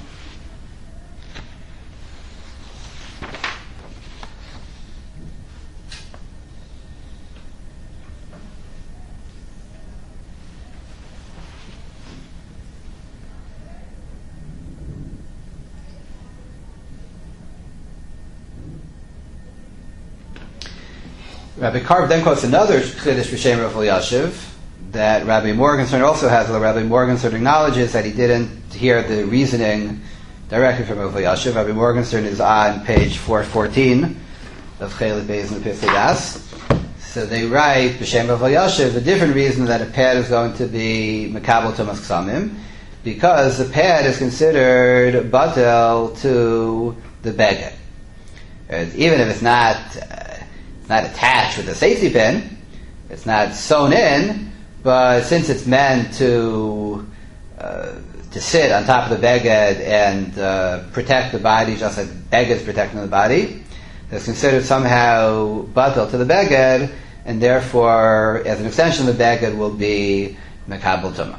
Rabbi Karp then quotes another Chiddush B'Shem Rav Yashiv that Rabbi Morgenstern also has, although Rabbi Morgenstern acknowledges that he didn't hear the reasoning directly from Rav Yashiv. Rabbi Morgenstern is on page four fourteen of Chelik Beis and Piskei Das. So they write B'Shem Rav Yashiv a different reason that a pad is going to be Mekabel Tumas Ksamim, because the pad is considered batel to the beged. Even if it's not uh, not attached with a safety pin, it's not sewn in, but since it's meant to uh, to sit on top of the beged and uh, protect the body, just like beged is protecting the body, it's considered somehow batel to the beged, and therefore, as an extension of the beged, will be mekabel tumah.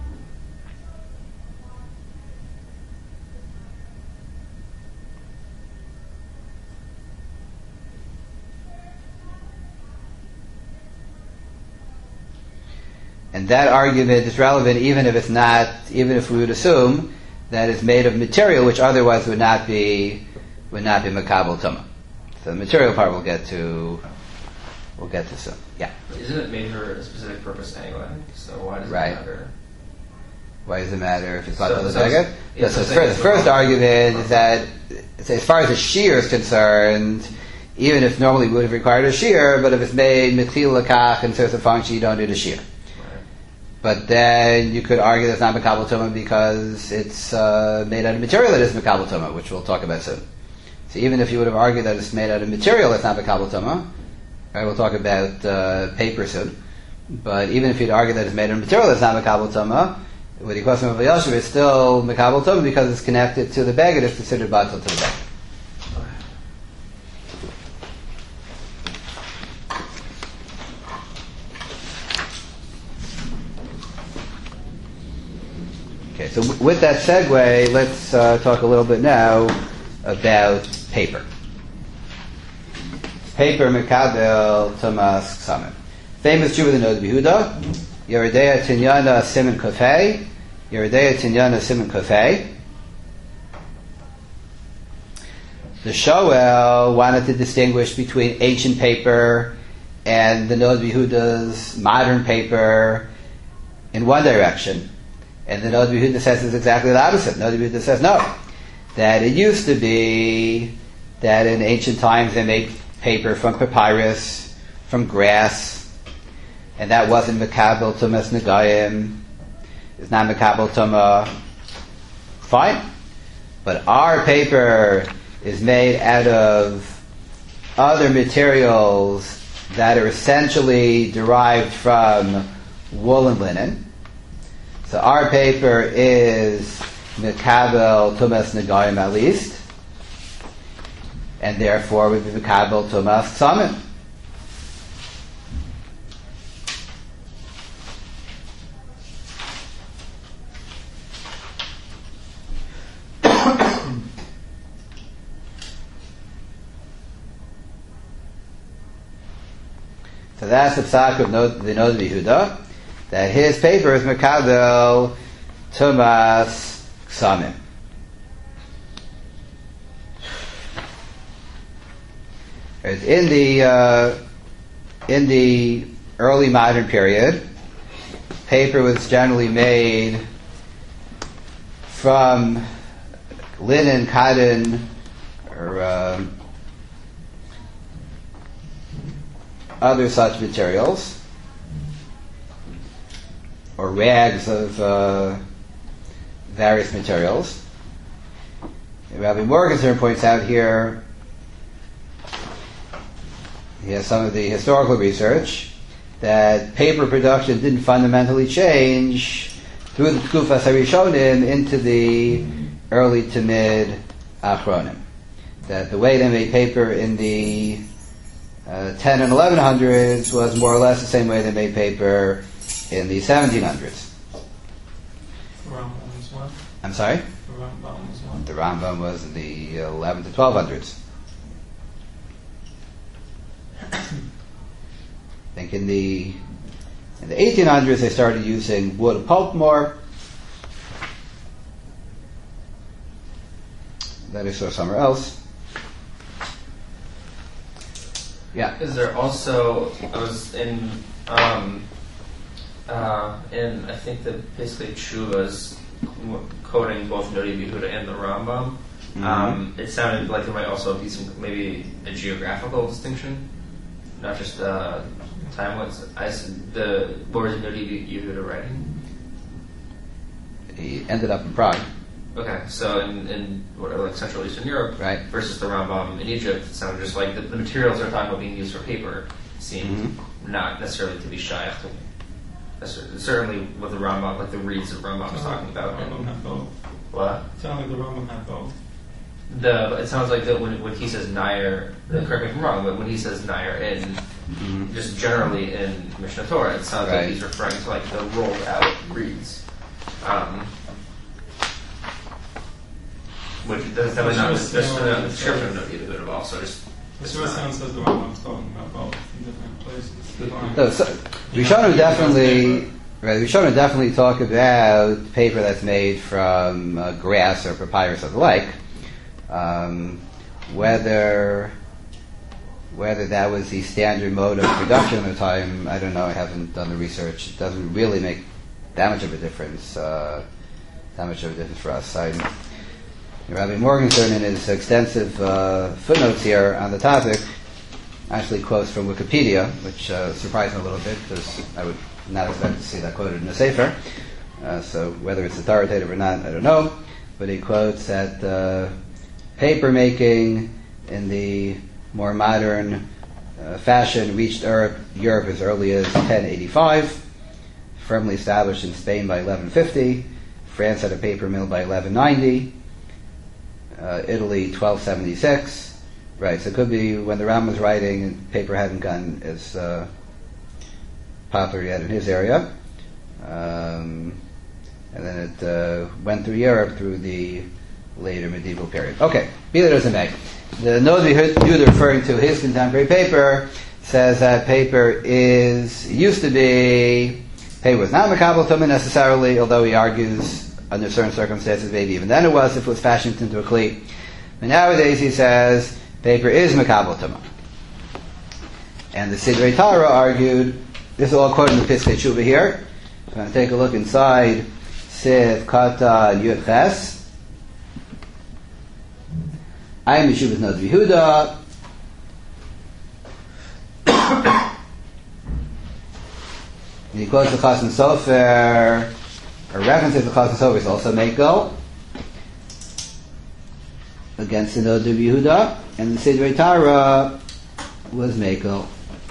And that argument is relevant even if it's not, even if we would assume that it's made of material which otherwise would not be would not be Mekabel Tumah. So the material part we'll get to we'll get to soon. Yeah. Isn't it made for a specific purpose anyway? So why does right. it matter? Why does it matter if it's So- Batel the so- Beged? yeah, So so the first, the first argument is that as far as the shear is concerned, even if normally we would have required a shear, but if it's made Mitchil Lakach and serves a function, you don't need a shear. But then you could argue that's not Mekabel Tumah because it's uh, made out of material that is Mekabel Tumah, which we'll talk about soon. So even if you would have argued that it's made out of material that's not Mekabel Tumah, right, we'll talk about uh, paper soon. But even if you'd argue that it's made out of material that's not Mekabel Tumah, with the question of Yashiv, it's still Mekabel Tumah because it's connected to the beged, it's considered batel to the beged. Okay, so w- with that segue, let's uh, talk a little bit now about paper. Paper Mekabel Tumas Ksamim. Famous Jew with the Nod Yehuda, Yeridea Tinyana Simon Kofei, Yeridea Tinyana Simon Kofei. The Shoel wanted to distinguish between ancient paper and the Nod Yehuda's modern paper in one direction. And the Nod Yehuda says it's exactly the opposite. Nod Yehuda says no. That it used to be that in ancient times they made paper from papyrus, from grass, and that wasn't Mekabel Tumas Negayim. It's not Mekabel Tumah. Fine. But our paper is made out of other materials that are essentially derived from wool and linen. So our paper is Mekabel Tumas Negayim at least, and therefore we be Mekabel Tumas Ksamim. So that's the psak of Nod- the Nod Yehuda, that his paper is Mekabel Tumas Ksamim. Right? In the uh, in the early modern period, paper was generally made from linen, cotton, or uh, other such materials, or rags of uh, various materials. Rabbi Morgenstern points out here, he has some of the historical research, that paper production didn't fundamentally change through the Tkufas HaRishonim into the early to mid Achronim. That the way they made paper in the uh, ten and eleven hundreds was more or less the same way they made paper in the seventeen hundreds. Rambam as well. I'm sorry? The Rambam as well. The Rambam was in the eleven to twelve hundreds. I think in the in the eighteen hundreds they started using wood pulp more. That I saw somewhere else. Yeah. Is there also, I was in, um, uh, in I think that basically Tshuva's quoting both Nodi Yehuda and the Rambam. Mm-hmm. Um, it sounded like there might also be some, maybe a geographical distinction, not just uh, time-wise. I s- the what was Nodi Yehuda writing? He ended up in Prague. Okay, so in, in whatever, like Central Eastern Europe, Right. versus the Rambam in Egypt, it sounded just like the, the materials they're talking about being used for paper seemed Mm-hmm. not necessarily to be shaykh to me. That's certainly what the Rambam, like the reeds that Rambam was talking about. The Rambam And had both. what? It sounded like the Rambam had both. The it sounds like that when when he says Nair, correct me if I'm wrong, but when he says Nair in Mm-hmm. just generally in Mishnah Torah, it sounds Right. like he's referring to like the rolled out reeds. Um, which does definitely not Sure, just yeah, the yeah. description of Nodi Yehuda, but also just The it's Shur not- sound says the Rambam's talking about both in different places. Fine. So, so Rishonim definitely, right, Rishonim definitely talk about paper that's made from uh, grass or papyrus or the like. Um, whether whether that was the standard mode of production at the time, I don't know. I haven't done the research. It doesn't really make that much of a difference. Uh, that much of a difference for us. I, Rabbi Morgenstern, in his extensive uh, footnotes here on the topic, actually quotes from Wikipedia, which uh, surprised me a little bit because I would not expect to see that quoted in a sefer. Uh, so whether it's authoritative or not, I don't know. But he quotes that uh, paper making in the more modern uh, fashion reached Europe, Europe as early as ten eighty-five, firmly established in Spain by eleven fifty. France had a paper mill by eleven ninety. Uh, Italy twelve seventy-six. Right, so it could be when the Ram was writing, paper hadn't gotten as uh, popular yet in his area. Um, and then it uh, went through Europe through the later medieval period. Okay, be that as it may. The Nodi Yehuda, referring to his contemporary paper, says that paper is, used to be, paper was not Makabel Tumah necessarily, although he argues under certain circumstances maybe even then it was if it was fashioned into a kli. But nowadays he says paper is Makabel Tumah. And the Sidrei Torah argued, this is all quoted in the Piskei Tshuva here. I'm going to take a look inside Sif Kata Yud Ches. I am Yeshuvas Nodi Yehuda. And he quotes the Chassan Sofer, or references the Chassan Sofer is also Mekel against the Nodi Yehuda, and the Sidrei Torah was Mekel.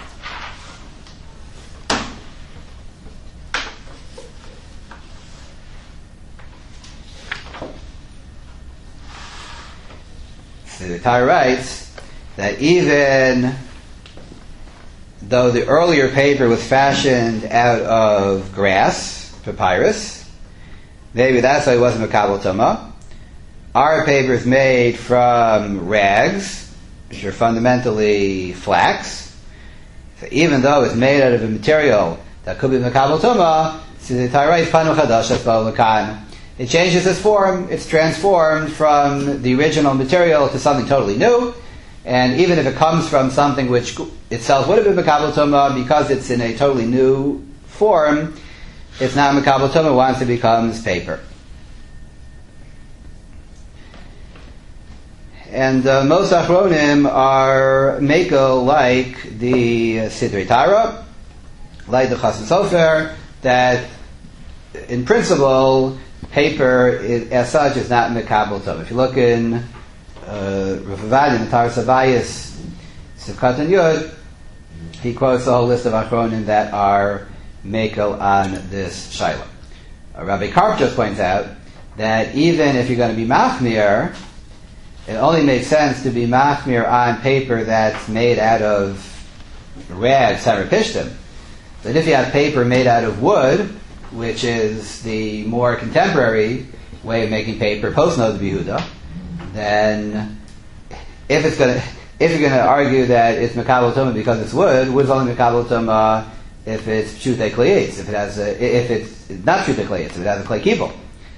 The Torah writes that even though the earlier paper was fashioned out of grass, papyrus, maybe that's why it wasn't Makabel Tumah. Our paper is made from rags, which are fundamentally flax. So even though it's made out of a material that could be Makabel Tumah, so the Torah writes Panu Chadash Asbal Lakan. It changes its form, it's transformed from the original material to something totally new, And even if it comes from something which itself would have been Mekabel Tumah, because it's in a totally new form, it's not Mekabel Tumah once it becomes paper. And uh, most Achronim are Mekel like the Sidrei Tara, like the Chassid Sofer, that in principle, paper is, as such is not Mekabel Tumah. If you look in uh, Rav Ovadia, the Taras Havayis, Sivkat and Yud, he quotes a whole list of Achronim that are Mekel on this Shaila. Uh, Rabbi Karp just points out that even if you're going to be Machmir, it only makes sense to be Machmir on paper that's made out of rag, Sarapishtim. But if you have paper made out of wood, which is the more contemporary way of making paper, post Noda B'Yehuda, then if it's going to, if you're going to argue that it's Mekabel Tumah because it's wood, wood is only Mekabel Tumah if it's Pshutei Klei, if it has a, if it's not Pshutei Klei, if it has a clay kibble.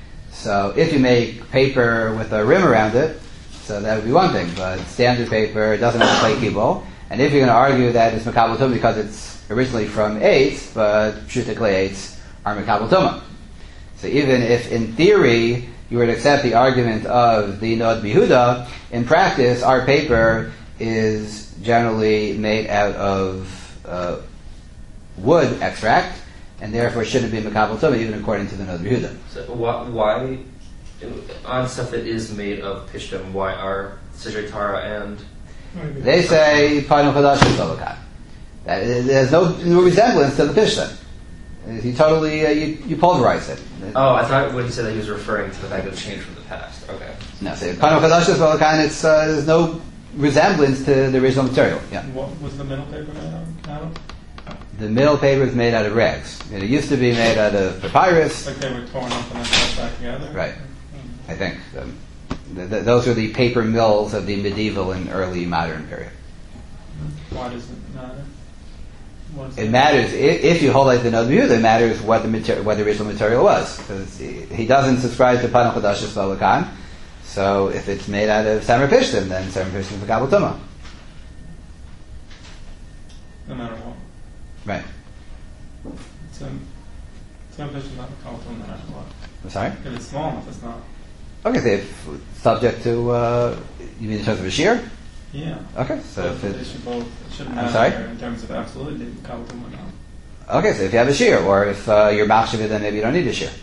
So if you make paper with a rim around it, so that would be one thing, but standard paper doesn't have a clay kibble. And if you're going to argue that it's Mekabel Tumah because it's originally from eitz, but Pshutei Klei eitz are Mekabel Tumah. So even if in theory you were to accept the argument of the Noda B'Yehuda, in practice our paper is generally made out of uh, wood extract, and therefore shouldn't be Mekabel Tumah even according to the Noda B'Yehuda. So why, why, on stuff that is made of pishtim, why are Sidrei Tara and... They say Panim Chadash is Solokan. There's no, no resemblance to the pishtim. You totally, uh, you, you pulverize it. Oh, I thought when he said that he was referring to the fact that it changed from the past. Okay. No, so Panim Chadash is Solokan, it's, uh, there's no resemblance to the original material. Yeah. What was the middle paper made out of? The middle paper is made out of rags. It used to be made out of papyrus. Like they were torn up and then put back together? Right. I think. Um, th- th- those were the paper mills of the medieval and early modern period. Why does it matter? What is It matters, if, if you hold like the Noda B'Yehuda, it matters what the, mater- what the original material was. Because he, he doesn't subscribe to Panim Chadash Solokan. So if it's made out of Samar Pishtim, then Samar Pishtim is Mekabel Tumah. No matter what. Right. So, some fish is not Mekabel no matter what. I'm sorry? If it's small enough, it's not. Okay, so if subject to, uh, you mean in terms of a shear? Yeah. Okay, so So if it it, should both, it shouldn't I'm matter sorry? in terms of absolutely Mekabel or not. okay, so if you have a shear, or if uh, you're machshav, then maybe you don't need a shear.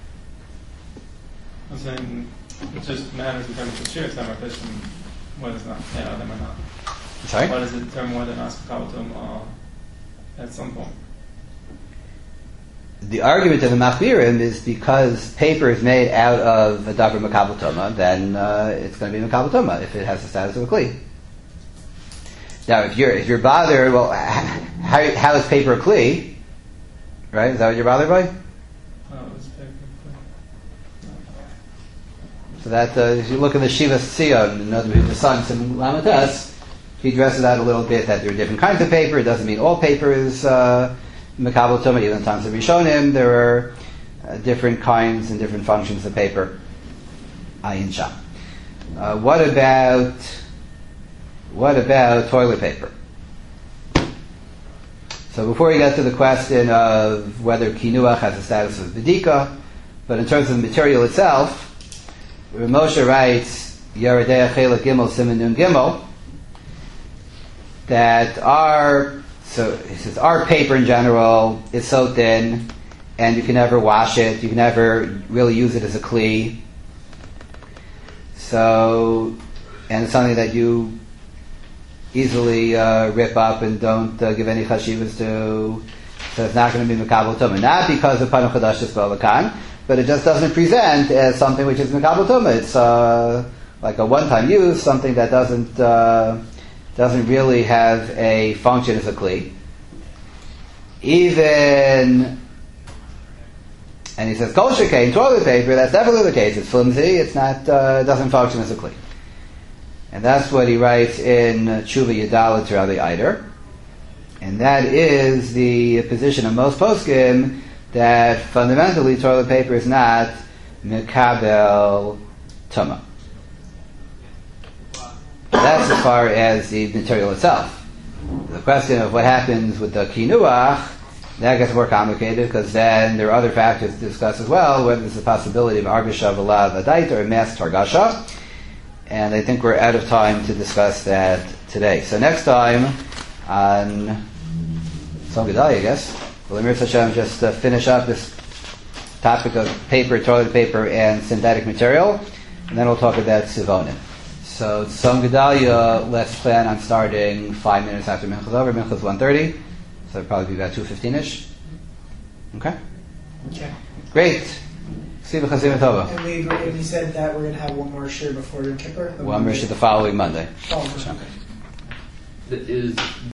I'm saying it just matters in terms of sheer time or fish and whether it's not, yeah, them or not. I'm sorry? Why does it determine whether or not it's Mekabel uh, at some point? The argument of the Machbirim is because paper is made out of a davar Mekabel Tumah, then uh, it's going to be Mekabel Tumah if it has the status of a kli. Now, if you're if you're bothered, well, how, how is paper a kli? Right? Is that what you're bothered by? Oh, it's paper. So that uh, if you look at the Shiva Tzion, you know, the son Sim Lamates, he dresses out a little bit that there are different kinds of paper. It doesn't mean all paper is uh, Mekabel Tumah. Even in times of Rishonim, there are uh, different kinds and different functions of paper. Ayin Sham. Uh, what about what about toilet paper? So before we get to the question of whether kinuach has the status of bedika, but in terms of the material itself, Moshe writes Yeridei Chelek Gimel Siman Nun Gimel that our so he says our paper in general is so thin, and you can never wash it. You can never really use it as a kli. So, and it's something that you easily uh, rip up and don't uh, give any chashivas to. So it's not going to be Mekabel Tumah, not because of Panim Chadash Solokan, but it just doesn't present as something which is Mekabel Tumah. It's uh, like a one-time use, something that doesn't uh, doesn't really have a function as a kli. Even, and he says, kol shekein, toilet paper, that's definitely the case. It's flimsy, it's not, uh, doesn't function as a kli. And that's what he writes in Tshuva Yadalit Rabbi Eider. And that is the position of most poskim, that fundamentally toilet paper is not Mekabel Tumah. That that's as far as the material itself. The question of what happens with the kinuach, that gets more complicated because then there are other factors to discuss as well, whether there's a possibility of argasha v'lav adait or a masked targasha. And I think we're out of time to discuss that today. So next time on Tzom Gedalia, I guess, we'll Emir Hashem just uh, finish up this topic of paper, toilet paper, and synthetic material, and then we'll talk about Sivonim. So Tzom Gedalia, let's plan on starting five minutes after Mincha's over. Mincha's one thirty, so it'll probably be about two fifteen-ish. Okay? Okay. Great. See you Chazim Tova. And we agreed, and he said that we're going to have one more shir before Yom Kippur. One more shir the following Monday. Oh, okay. Is